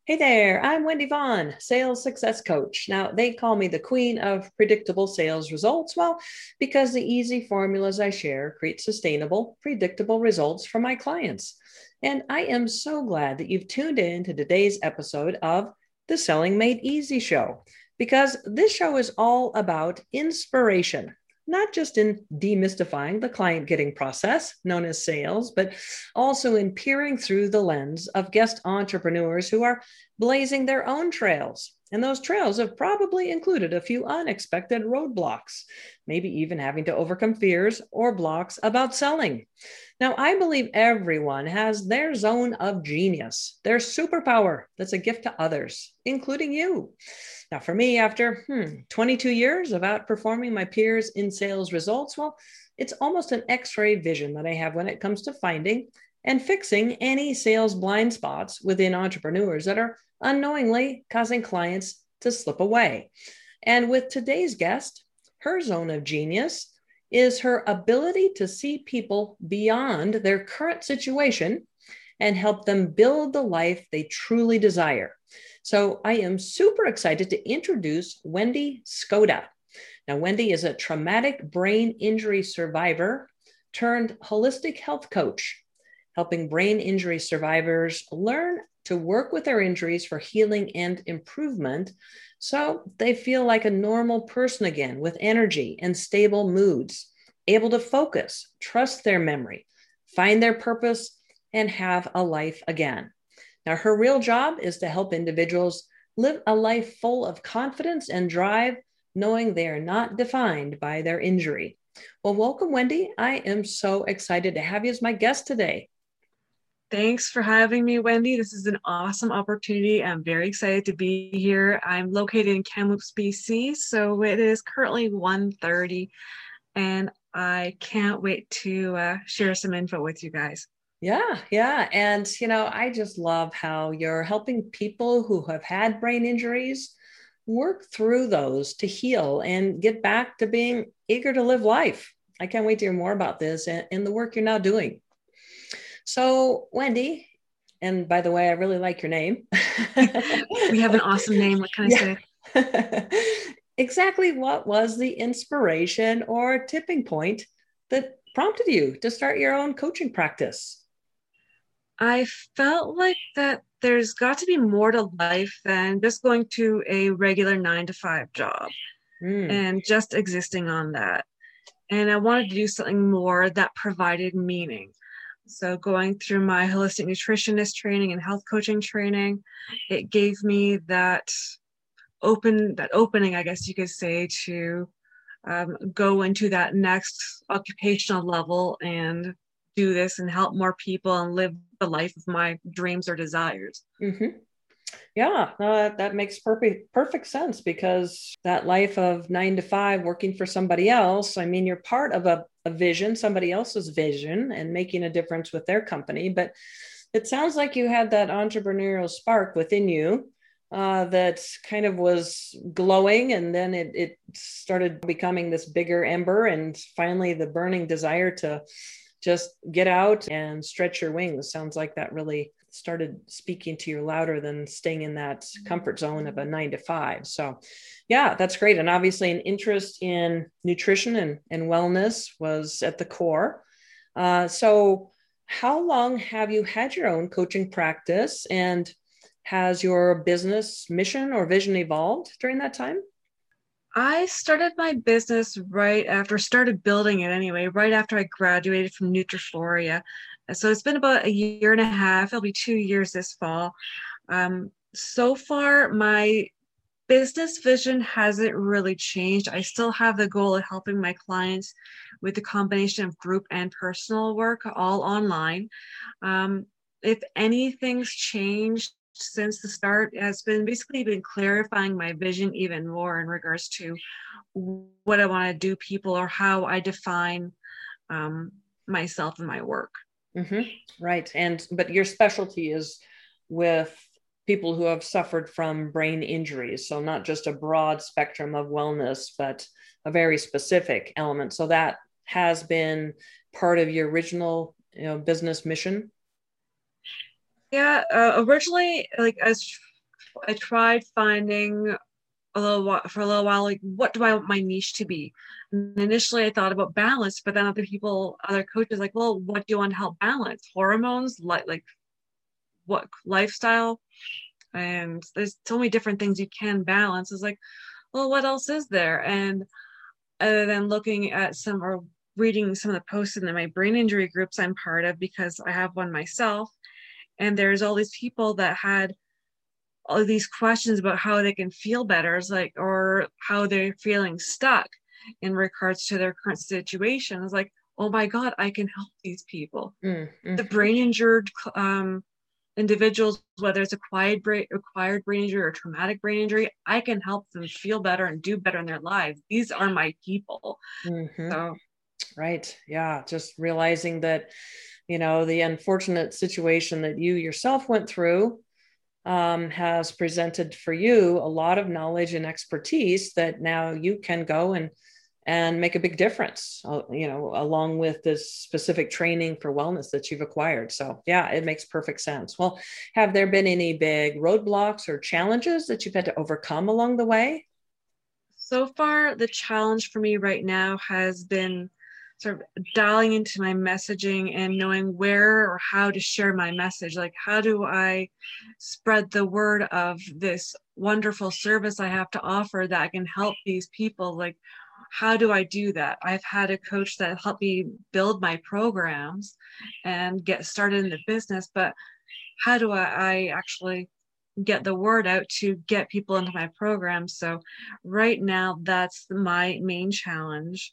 Hey there, I'm Wendy Vaughn, sales success coach. Now, they call me the queen of predictable sales results. Well, because the easy formulas I share create sustainable, predictable results for my clients. And I am so glad that you've tuned in to today's episode of the Selling Made Easy show, because this show is all about inspiration. Not just in demystifying the client getting process known as sales, but also in peering through the lens of guest entrepreneurs who are blazing their own trails. And those trails have probably included a few unexpected roadblocks, maybe even having to overcome fears or blocks about selling. Now, I believe everyone has their zone of genius, their superpower that's a gift to others, including you. Now, for me, after 22 years of outperforming my peers in sales results, well, it's almost an x ray vision that I have when it comes to finding and fixing any sales blind spots within entrepreneurs that are unknowingly causing clients to slip away. And with today's guest, her zone of genius is her ability to see people beyond their current situation and help them build the life they truly desire. So I am super excited to introduce Wendy Skoda. Now, Wendy is a traumatic brain injury survivor turned holistic health coach, helping brain injury survivors learn to work with their injuries for healing and improvement so they feel like a normal person again with energy and stable moods, able to focus, trust their memory, find their purpose, and have a life again. Now, her real job is to help individuals live a life full of confidence and drive, knowing they are not defined by their injury. Well, welcome, Wendy. I am so excited to have you as my guest today. Thanks for having me, Wendy. This is an awesome opportunity. I'm very excited to be here. I'm located in Kamloops, BC, so it is currently 1:30, and I can't wait to share some info with you guys. Yeah. And, I just love how you're helping people who have had brain injuries work through those to heal and get back to being eager to live life. I can't wait to hear more about this and the work you're now doing. So, Wendy, and by the way, I really like your name. We have an awesome name. What can I Yeah. say? Exactly what was the inspiration or tipping point that prompted you to start your own coaching practice? I felt like that there's got to be more to life than just going to a regular 9 to 5 job Mm, and just existing on that. And I wanted to do something more that provided meaning. So going through my holistic nutritionist training and health coaching training, it gave me that opening, I guess you could say, to go into that next occupational level and do this and help more people and live the life of my dreams or desires. hmm Yeah, that makes perfect sense because that life of 9 to 5 working for somebody else, I mean, you're part of a vision, somebody else's vision, and making a difference with their company. But it sounds like you had that entrepreneurial spark within you that kind of was glowing, and then it started becoming this bigger ember, and finally the burning desire to just get out and stretch your wings. Sounds like that really started speaking to you louder than staying in that comfort zone of a 9 to 5. So, yeah, that's great. And obviously, an interest in nutrition and wellness was at the core. So, how long have you had your own coaching practice, and has your business mission or vision evolved during that time? I started my business started building it anyway, right after I graduated from Nutrifloria. So it's been about a year and a half. It'll be 2 years this fall. So far, my business vision hasn't really changed. I still have the goal of helping my clients with the combination of group and personal work, all online. If anything's changed since the start, has been basically been clarifying my vision even more in regards to what I want to do, people, or how I define um, myself and my work. Right. But your specialty is with people who have suffered from brain injuries. So not just a broad spectrum of wellness, but a very specific element. So that has been part of your original, business mission. Yeah, originally, like as I tried finding for a little while, like, what do I want my niche to be? And initially I thought about balance, but then other coaches like, well, what do you want to help balance? Hormones, like what lifestyle? And there's so many different things you can balance. It's like, well, what else is there? And other than looking at some or reading some of the posts in my brain injury groups I'm part of, because I have one myself, and there's all these people that had all these questions about how they can feel better, it's like, or how they're feeling stuck in regards to their current situation. It's like, oh my God, I can help these people. Mm-hmm. The brain injured individuals, whether it's acquired brain injury or traumatic brain injury, I can help them feel better and do better in their lives. These are my people. Mm-hmm. So, right. Yeah. Just realizing that, the unfortunate situation that you yourself went through has presented for you a lot of knowledge and expertise that now you can go and make a big difference, along with this specific training for wellness that you've acquired. So yeah, it makes perfect sense. Well, have there been any big roadblocks or challenges that you've had to overcome along the way? so far, the challenge for me right now has been sort of dialing into my messaging and knowing where or how to share my message. Like, how do I spread the word of this wonderful service I have to offer that can help these people? Like, how do I do that? I've had a coach that helped me build my programs and get started in the business, but how do I actually get the word out to get people into my program? So right now, that's my main challenge.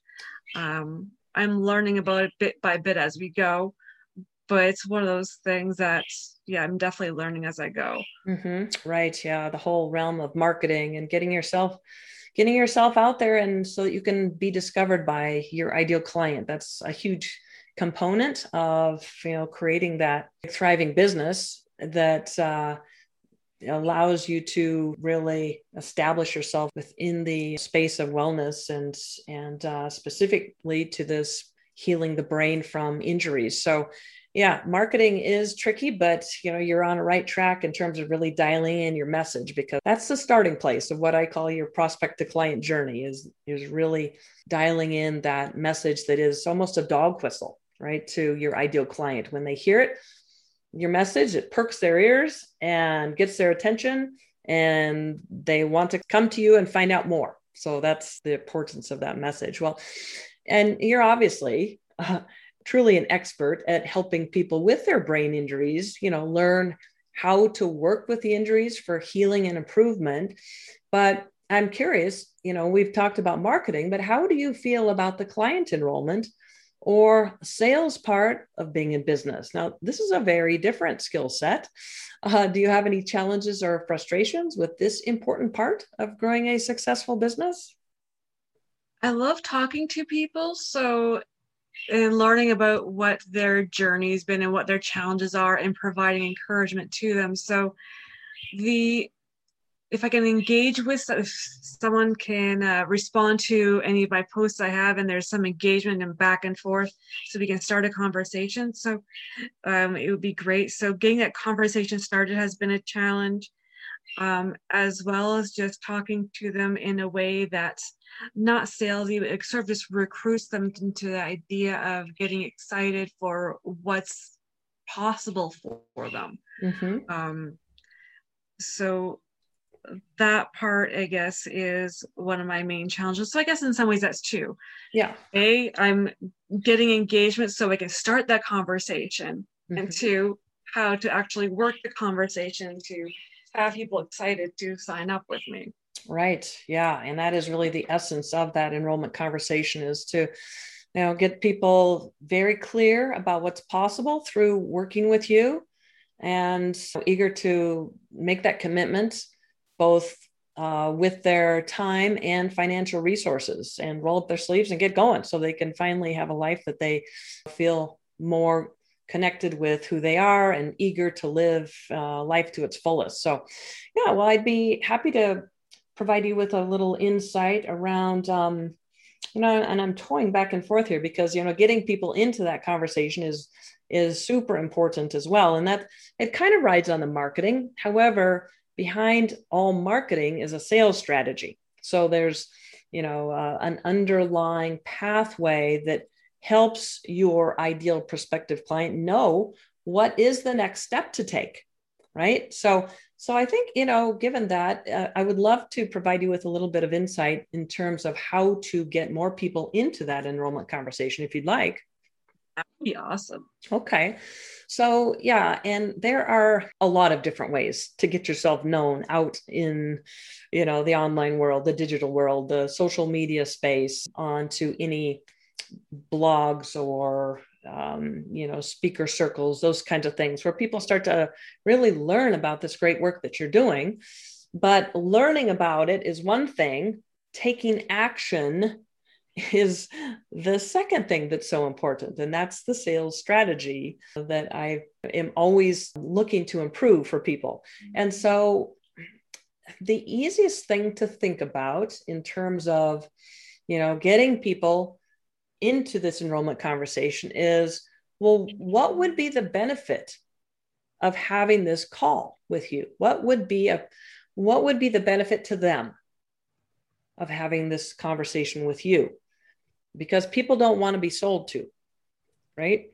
I'm learning about it bit by bit as we go, but it's one of those things that, yeah, I'm definitely learning as I go. Mm-hmm. Right. Yeah. The whole realm of marketing and getting yourself out there, and so that you can be discovered by your ideal client. That's a huge component of, creating that thriving business that allows you to really establish yourself within the space of wellness and specifically to this healing the brain from injuries. So yeah, marketing is tricky, but you're on a right track in terms of really dialing in your message, because that's the starting place of what I call your prospect to client journey is really dialing in that message that is almost a dog whistle, right, to your ideal client. When they hear it, your message, it perks their ears and gets their attention, and they want to come to you and find out more. So that's the importance of that message. Well, and you're obviously truly an expert at helping people with their brain injuries, learn how to work with the injuries for healing and improvement. But I'm curious, we've talked about marketing, but how do you feel about the client enrollment or sales part of being in business? Now, this is a very different skill set. Do you have any challenges or frustrations with this important part of growing a successful business? I love talking to people, so and learning about what their journey's been and what their challenges are and providing encouragement to them. So if I can engage with, if someone can respond to any of my posts I have, and there's some engagement and back and forth, so we can start a conversation. So it would be great. So getting that conversation started has been a challenge, as well as just talking to them in a way that's not salesy, but it sort of just recruits them into the idea of getting excited for what's possible for them. Mm-hmm. So that part, I guess, is one of my main challenges. So I guess in some ways that's two. Yeah. I'm getting engagement so I can start that conversation. Mm-hmm. And two, how to actually work the conversation to have people excited to sign up with me. Right. Yeah. And that is really the essence of that enrollment conversation, is to get people very clear about what's possible through working with you, and so eager to make that commitment, both with their time and financial resources, and roll up their sleeves and get going so they can finally have a life that they feel more connected with who they are and eager to live life to its fullest. So yeah, well, I'd be happy to provide you with a little insight around, and I'm toying back and forth here because, getting people into that conversation is super important as well. And that it kind of rides on the marketing. However, behind all marketing is a sales strategy. So there's, an underlying pathway that helps your ideal prospective client know what is the next step to take, right? So I think, given that, I would love to provide you with a little bit of insight in terms of how to get more people into that enrollment conversation, if you'd like. That would be awesome. Okay. So, yeah, and there are a lot of different ways to get yourself known out in, the online world, the digital world, the social media space, onto any blogs or speaker circles, those kinds of things where people start to really learn about this great work that you're doing. But learning about it is one thing. Taking action is the second thing that's so important. And that's the sales strategy that I am always looking to improve for people. And so the easiest thing to think about in terms of, getting people into this enrollment conversation is, well, what would be the benefit of having this call with you? What would be the benefit to them of having this conversation with you? Because people don't want to be sold to, right?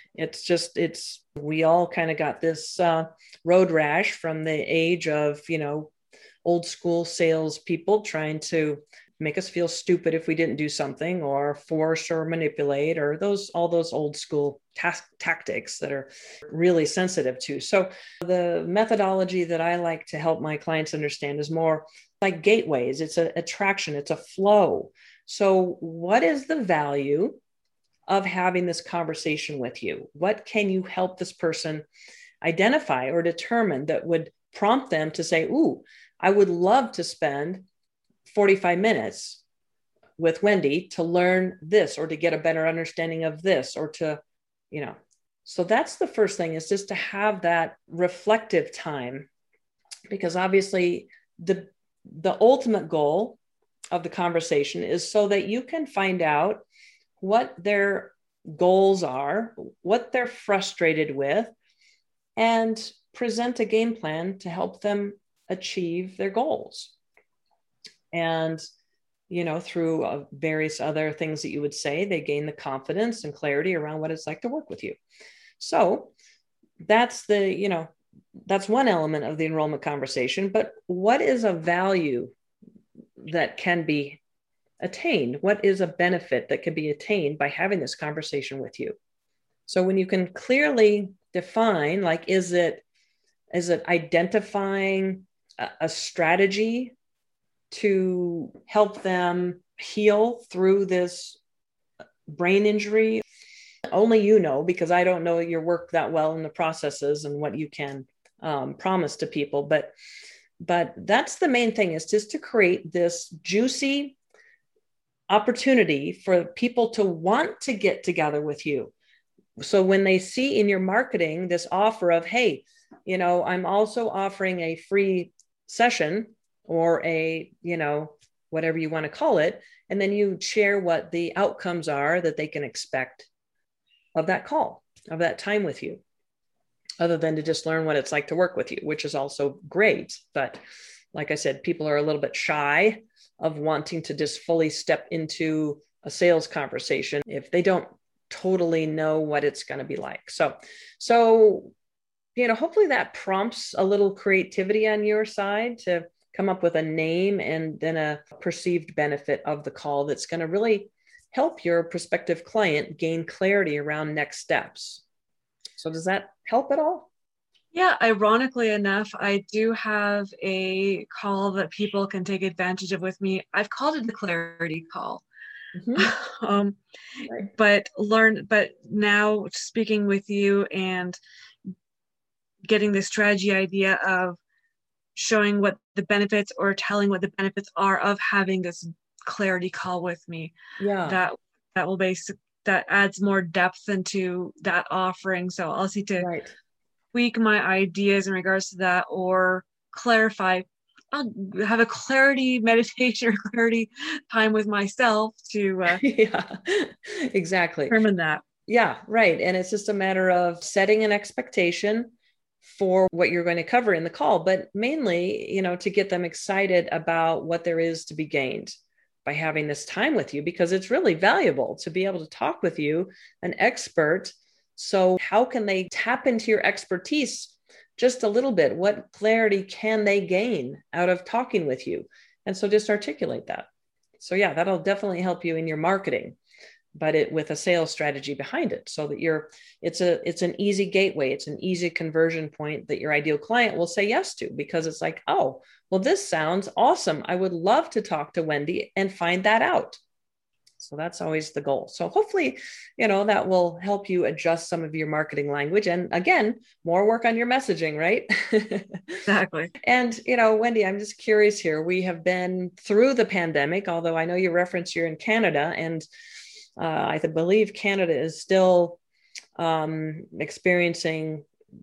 We all kind of got this road rash from the age of, old school sales people trying to make us feel stupid if we didn't do something, or force or manipulate, or all those old school tactics that are really sensitive to. So the methodology that I like to help my clients understand is more like gateways. It's an attraction, it's a flow. So what is the value of having this conversation with you? What can you help this person identify or determine that would prompt them to say, ooh, I would love to spend 45 minutes with Wendy to learn this, or to get a better understanding of this, or to, so that's the first thing, is just to have that reflective time, because obviously the ultimate goal of the conversation is so that you can find out what their goals are, what they're frustrated with, and present a game plan to help them achieve their goals. And, through various other things that you would say, they gain the confidence and clarity around what it's like to work with you. So that's that's one element of the enrollment conversation. But what is a value that can be attained? What is a benefit that can be attained by having this conversation with you? So when you can clearly define, like, is it identifying a strategy to help them heal through this brain injury? Only you know, because I don't know your work that well in the processes and what you can promise to people. But that's the main thing, is just to create this juicy opportunity for people to want to get together with you. So when they see in your marketing this offer of, hey, I'm also offering a free session, or a, whatever you want to call it, and then you share what the outcomes are that they can expect of that call, of that time with you, other than to just learn what it's like to work with you, which is also great. But like I said, people are a little bit shy of wanting to just fully step into a sales conversation if they don't totally know what it's going to be like. So hopefully that prompts a little creativity on your side to come up with a name and then a perceived benefit of the call that's going to really help your prospective client gain clarity around next steps. So does that help at all? Yeah, ironically enough, I do have a call that people can take advantage of with me. I've called it the clarity call. Mm-hmm. Right. But now speaking with you and getting the strategy idea of showing what the benefits, or telling what the benefits are of having this clarity call with me. Yeah. That adds more depth into that offering. So I'll see to tweak my ideas in regards to that, or clarify. I'll have a clarity meditation or clarity time with myself to exactly determine that. Yeah, right. And it's just a matter of setting an expectation for what you're going to cover in the call, but mainly, to get them excited about what there is to be gained by having this time with you, because it's really valuable to be able to talk with you, an expert. So how can they tap into your expertise just a little bit? What clarity can they gain out of talking with you? And so just articulate that. So yeah, that'll definitely help you in your marketing, but with a sales strategy behind it, so that it's an easy gateway. It's an easy conversion point that your ideal client will say yes to, because it's like, oh, well, this sounds awesome. I would love to talk to Wendy and find that out. So that's always the goal. So hopefully, that will help you adjust some of your marketing language. And again, more work on your messaging, right? Exactly. And, Wendy, I'm just curious here. We have been through the pandemic, although I know you reference you're in Canada, and I believe Canada is still experiencing,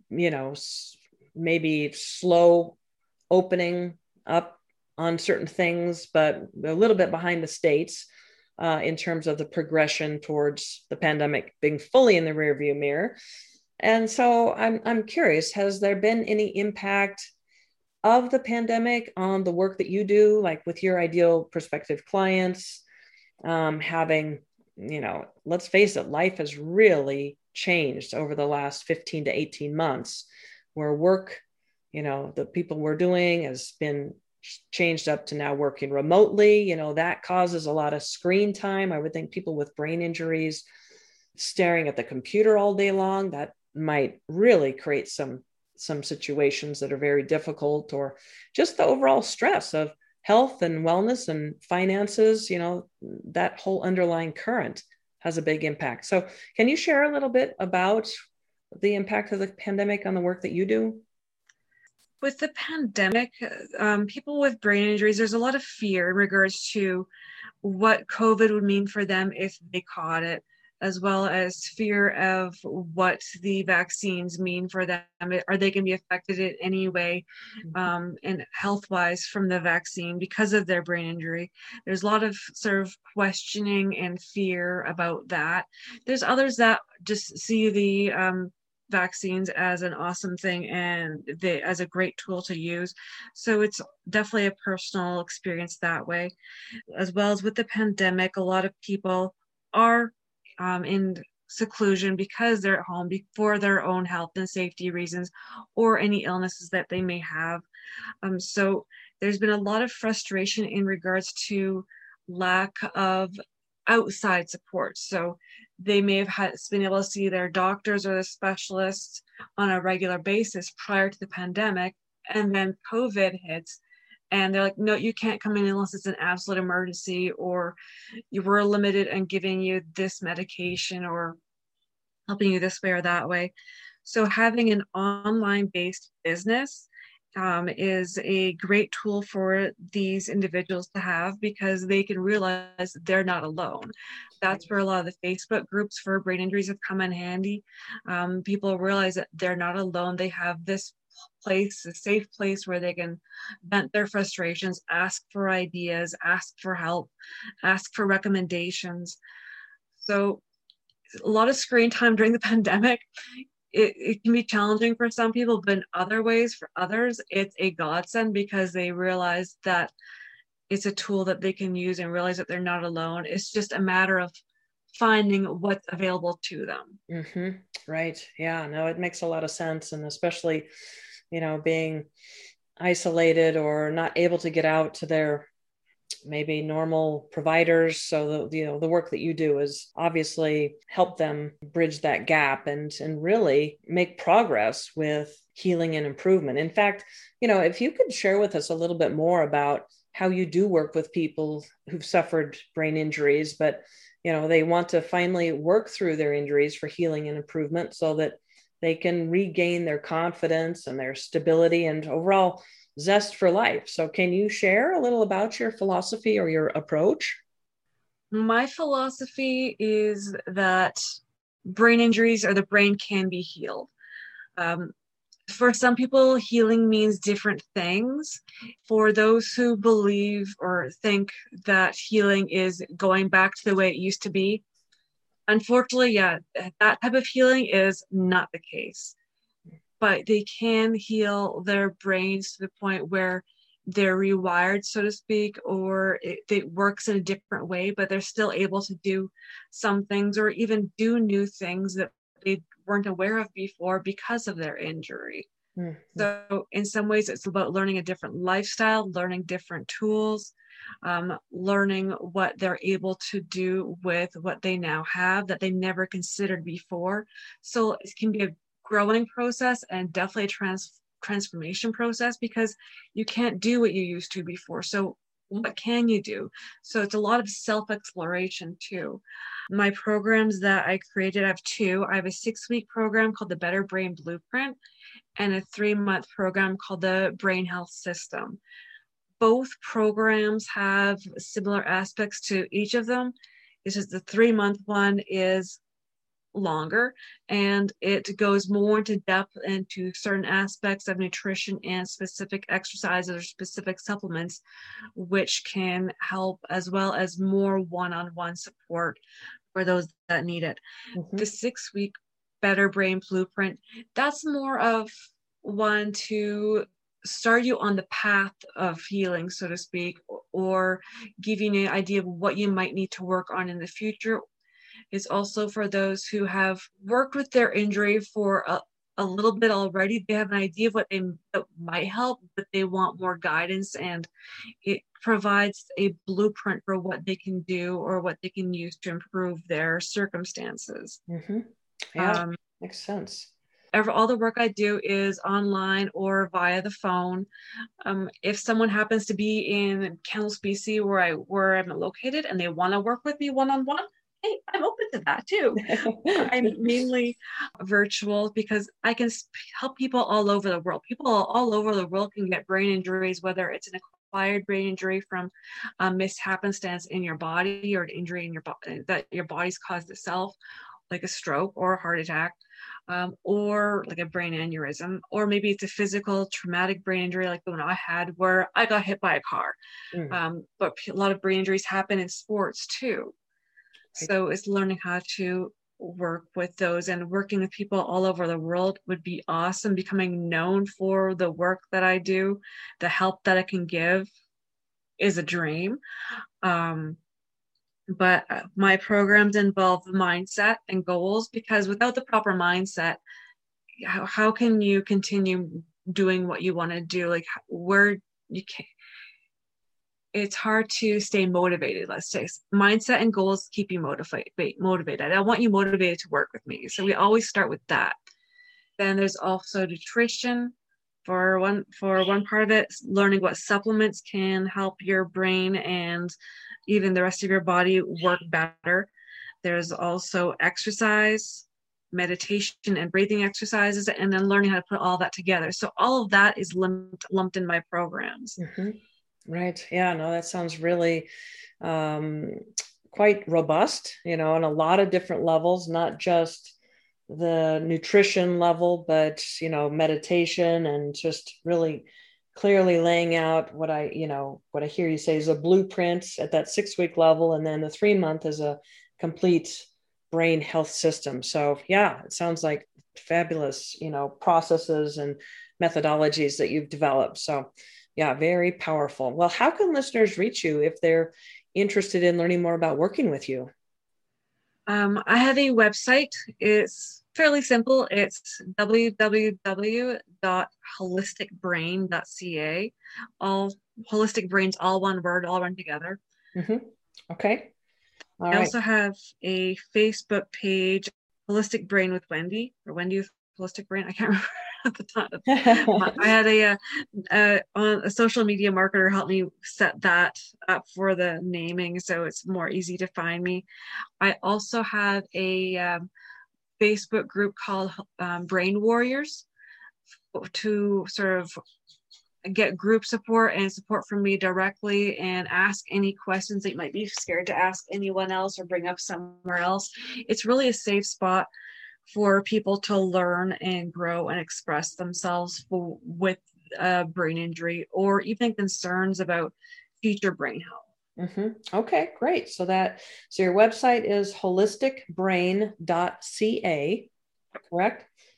maybe slow opening up on certain things, but a little bit behind the States in terms of the progression towards the pandemic being fully in the rearview mirror. And so I'm curious, has there been any impact of the pandemic on the work that you do, like with your ideal prospective clients, having, let's face it, life has really changed over the last 15 to 18 months, where work, the people we're doing has been changed up to now working remotely. That causes a lot of screen time. I would think people with brain injuries staring at the computer all day long, that might really create some situations that are very difficult, or just the overall stress of health and wellness and finances. That whole underlying current has a big impact. So can you share a little bit about the impact of the pandemic on the work that you do? With the pandemic, people with brain injuries, there's a lot of fear in regards to what COVID would mean for them if they caught it, as well as fear of what the vaccines mean for them. Are they going to be affected in any way, and health-wise from the vaccine because of their brain injury? There's a lot of sort of questioning and fear about that. There's others that just see the vaccines as an awesome thing and as a great tool to use. So it's definitely a personal experience that way. As well as with the pandemic, a lot of people are in seclusion because they're at home for their own health and safety reasons, or any illnesses that they may have. So there's been a lot of frustration in regards to lack of outside support. So they may have been able to see their doctors or the specialists on a regular basis prior to the pandemic, and then COVID hits, and they're like, no, you can't come in unless it's an absolute emergency, or you were limited in giving you this medication or helping you this way or that way. So having an online-based business is a great tool for these individuals to have, because they can realize they're not alone. That's where a lot of the Facebook groups for brain injuries have come in handy. People realize that they're not alone. They have this place, a safe place where they can vent their frustrations, ask for ideas, ask for help, ask for recommendations. So a lot of screen time during the pandemic, it can be challenging for some people, but in other ways, for others, it's a godsend, because they realize that it's a tool that they can use and realize that they're not alone. It's just a matter of finding what's available to them. Mm-hmm. Right. Yeah, no, it makes a lot of sense. And especially, being isolated or not able to get out to their maybe normal providers. So the work that you do is obviously help them bridge that gap and really make progress with healing and improvement. In fact, if you could share with us a little bit more about how you do work with people who've suffered brain injuries, but they want to finally work through their injuries for healing and improvement, so that they can regain their confidence and their stability and overall zest for life. So can you share a little about your philosophy or your approach? My philosophy is that brain injuries, or the brain, can be healed. For some people, healing means different things. For those who believe or think that healing is going back to the way it used to be, unfortunately, yeah, that type of healing is not the case. but they can heal their brains to the point where they're rewired, so to speak, or it works in a different way, but they're still able to do some things or even do new things that they weren't aware of before because of their injury. Mm-hmm. So in some ways, it's about learning a different lifestyle, learning different tools, learning what they're able to do with what they now have that they never considered before. So it can be a growing process and definitely a transformation process, because you can't do what you used to before. So what can you do? So it's a lot of self-exploration too. My programs that I created, I have two. I have a 6-week program called the Better Brain Blueprint and a 3-month program called the Brain Health System. Both programs have similar aspects to each of them. It's just the 3-month one is longer and it goes more into depth into certain aspects of nutrition and specific exercises or specific supplements, which can help, as well as more one-on-one support for those that need it. Mm-hmm. The 6-week Better Brain Blueprint, that's more of one to start you on the path of healing, so to speak, or giving you an idea of what you might need to work on in the future. It's also for those who have worked with their injury for a little bit already. They have an idea of what might help, but they want more guidance, and it provides a blueprint for what they can do or what they can use to improve their circumstances. Mm-hmm. Yeah, makes sense. All the work I do is online or via the phone. If someone happens to be in Kamloops, BC, where I'm located, and they want to work with me one-on-one, hey, I'm open to that too. I'm mainly virtual because I can help people all over the world. People all over the world can get brain injuries, whether it's an acquired brain injury from a mishappenstance in your body or an injury in your body that your body's caused itself, like a stroke or a heart attack, or like a brain aneurysm, or maybe it's a physical traumatic brain injury like the one I had where I got hit by a car. But a lot of brain injuries happen in sports too. Right. So it's learning how to work with those, and working with people all over the world would be awesome. Becoming known for the work that I do, the help that I can give is a dream. But my programs involve mindset and goals, because without the proper mindset, how can you continue doing what you want to do? Like where you can, it's hard to stay motivated. Let's say mindset and goals keep you motivated. I want you motivated to work with me. So we always start with that. Then there's also nutrition. For one part of it, learning what supplements can help your brain and even the rest of your body work better. There's also exercise, meditation, and breathing exercises, and then learning how to put all that together. So all of that is lumped in my programs. Mm-hmm. Right. Yeah, no, that sounds really quite robust, on a lot of different levels, not just the nutrition level, but, meditation, and just really clearly laying out what I hear you say is a blueprint at that 6-week level. And then the 3-month is a complete brain health system. So yeah, it sounds like fabulous, processes and methodologies that you've developed. So yeah, very powerful. Well, how can listeners reach you if they're interested in learning more about working with you? I have a website. It's fairly simple. It's www.holisticbrain.ca. All Holistic Brains, all one word, all run together. Mm-hmm. Okay. All right. Also have a Facebook page, Holistic Brain with Wendy, or Wendy with Holistic Brain. I can't remember at the time. I had a social media marketer help me set that up for the naming, so it's more easy to find me. I also have a Facebook group called Brain Warriors to sort of get group support and support from me directly, and ask any questions that you might be scared to ask anyone else or bring up somewhere else. It's really a safe spot for people to learn and grow and express themselves with a brain injury, or even concerns about future brain health. Mm-hmm. Okay, great. So your website is holisticbrain.ca, correct?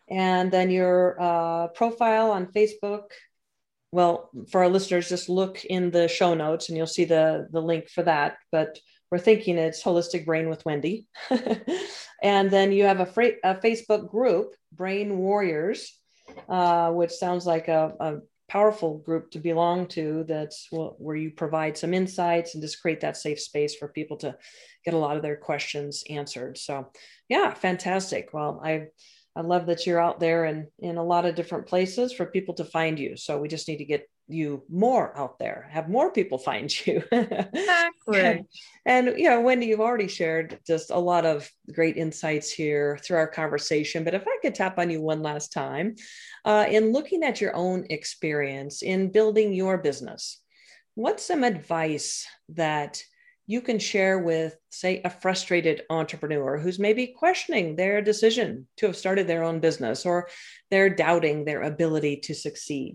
And then your profile on Facebook. Well, for our listeners, just look in the show notes and you'll see the link for that. But we're thinking it's Holistic Brain with Wendy. And then you have a Facebook group, Brain Warriors, which sounds like a powerful group to belong to. That's where you provide some insights and just create that safe space for people to get a lot of their questions answered. So yeah, fantastic. Well, I love that you're out there and in a lot of different places for people to find you. So we just need to get you more out there, have more people find you. Exactly. And, Wendy, you've already shared just a lot of great insights here through our conversation. But if I could tap on you one last time, in looking at your own experience in building your business, what's some advice that you can share with, say, a frustrated entrepreneur who's maybe questioning their decision to have started their own business, or they're doubting their ability to succeed?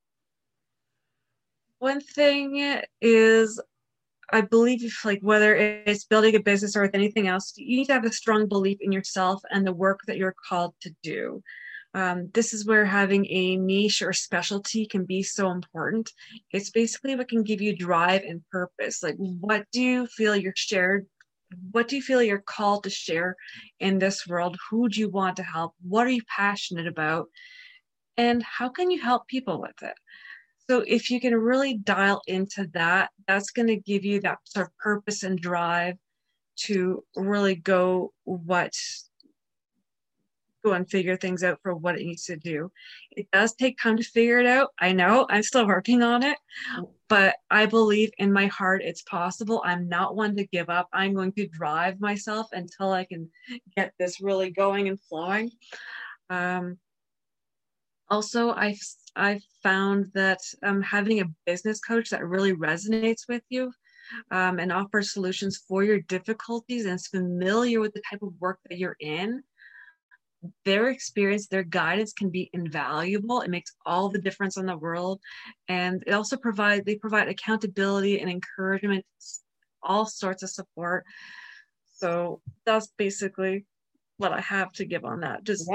One thing is, I believe if, like, whether it's building a business or with anything else, you need to have a strong belief in yourself and the work that you're called to do. This is where having a niche or specialty can be so important. It's basically what can give you drive and purpose. Like, what do you feel you're called to share in this world? Who do you want to help? What are you passionate about? And how can you help people with it? So if you can really dial into that, that's going to give you that sort of purpose and drive to really go and figure things out for what it needs to do. It does take time to figure it out. I know I'm still working on it, but I believe in my heart it's possible. I'm not one to give up. I'm going to drive myself until I can get this really going and flowing. Also, I've found that having a business coach that really resonates with you and offers solutions for your difficulties and is familiar with the type of work that you're in, their experience, their guidance can be invaluable. It makes all the difference in the world. And it also provide accountability and encouragement, all sorts of support. So that's basically what I have to give on that. Just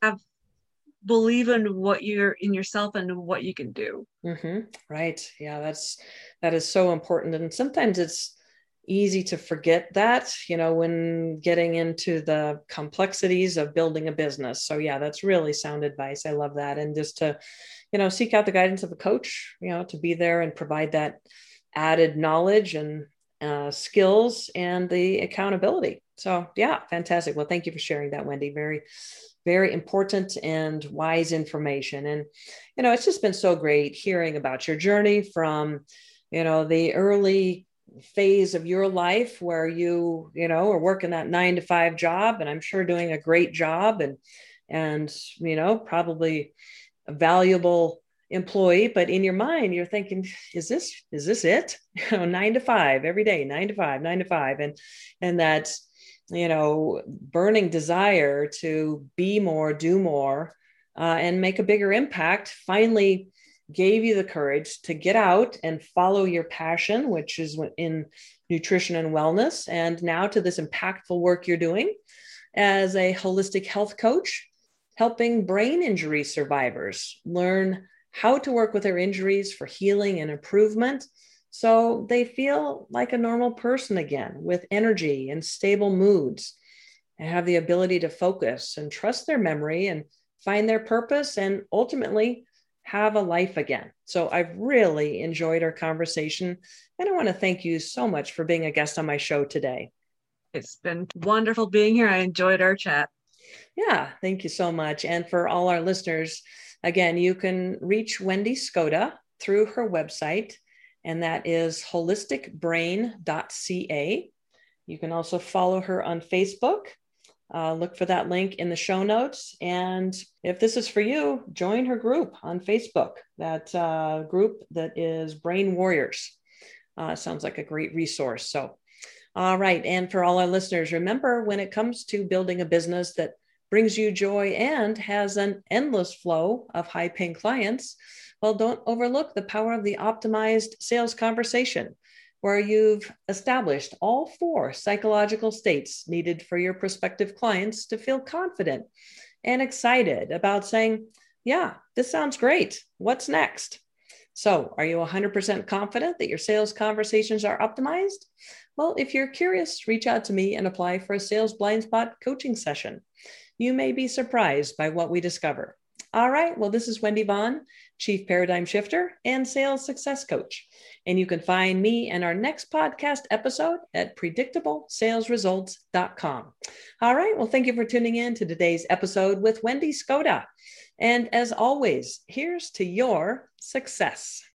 believe in in yourself and what you can do. Mm-hmm. Right. Yeah, that is so important. And sometimes it's easy to forget that, when getting into the complexities of building a business. So yeah, that's really sound advice. I love that. And just to, seek out the guidance of a coach, to be there and provide that added knowledge and skills and the accountability. So yeah, fantastic. Well, thank you for sharing that, Wendy. Very, very important and wise information. And, it's just been so great hearing about your journey from, the early phase of your life where you are working that 9-to-5 job, and I'm sure doing a great job and probably a valuable employee, but in your mind you're thinking, is this it? 9-to-5 every day, 9-to-5, 9-to-5, and that burning desire to be more, do more, and make a bigger impact finally gave you the courage to get out and follow your passion, which is in nutrition and wellness, and now to this impactful work you're doing as a holistic health coach, helping brain injury survivors learn how to work with their injuries for healing and improvement so they feel like a normal person again, with energy and stable moods, and have the ability to focus and trust their memory and find their purpose and ultimately have a life again. So I've really enjoyed our conversation, and I want to thank you so much for being a guest on my show today. It's been wonderful being here. I enjoyed our chat. Yeah, thank you so much. And for all our listeners, again, you can reach Wendy Skoda through her website, and that is holisticbrain.ca. You can also follow her on Facebook. Look for that link in the show notes. And if this is for you, join her group on Facebook, that group that is Brain Warriors. Sounds like a great resource. So, all right. And for all our listeners, remember, when it comes to building a business that brings you joy and has an endless flow of high-paying clients, well, don't overlook the power of the optimized sales conversation, where you've established all 4 psychological states needed for your prospective clients to feel confident and excited about saying, yeah, this sounds great. What's next? So, are you 100% confident that your sales conversations are optimized? Well, if you're curious, reach out to me and apply for a sales blind spot coaching session. You may be surprised by what we discover. All right, well, this is Wendy Vaughn, Chief Paradigm Shifter and Sales Success Coach. And you can find me and our next podcast episode at predictablesalesresults.com. All right, well, thank you for tuning in to today's episode with Wendy Skoda. And as always, here's to your success.